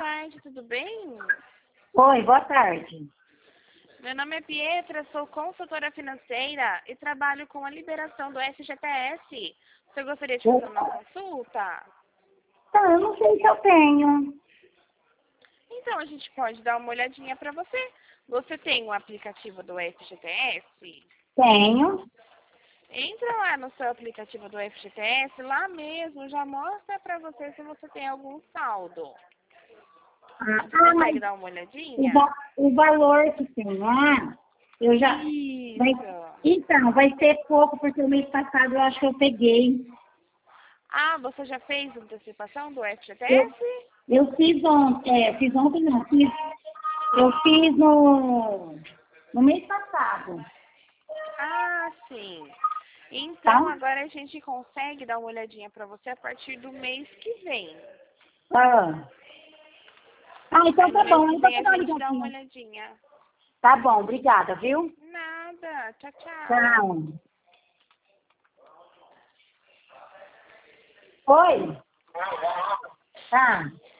tarde, tudo bem? Oi, boa tarde. Meu nome é Pietra, sou consultora financeira e trabalho com a liberação do FGTS. Você gostaria de fazer uma consulta? Tá, eu não sei se eu tenho. Então, a gente pode dar uma olhadinha para você. Você tem o aplicativo do FGTS? Tenho. Entra lá no seu aplicativo do FGTS, lá mesmo já mostra para você se você tem algum saldo. Você Mas consegue dar uma o, olhadinha? o valor que tem lá, eu já... Vai, Isso. então, vai ser pouco, porque o mês passado eu acho que eu peguei. Ah, você já fez antecipação do Eu, FGTS? eu fiz ontem, fiz ontem não, eu fiz no mês passado, Ah, sim. tá? Então, agora a gente consegue dar uma olhadinha para você a partir do mês que vem. Ah, então Aí no tá mês bom, que então vem você a dá uma gente dá uma ligadinha. olhadinha. Tá bom, obrigada, viu? Nada. Tchau, tchau. Tchau. Oi? Tá.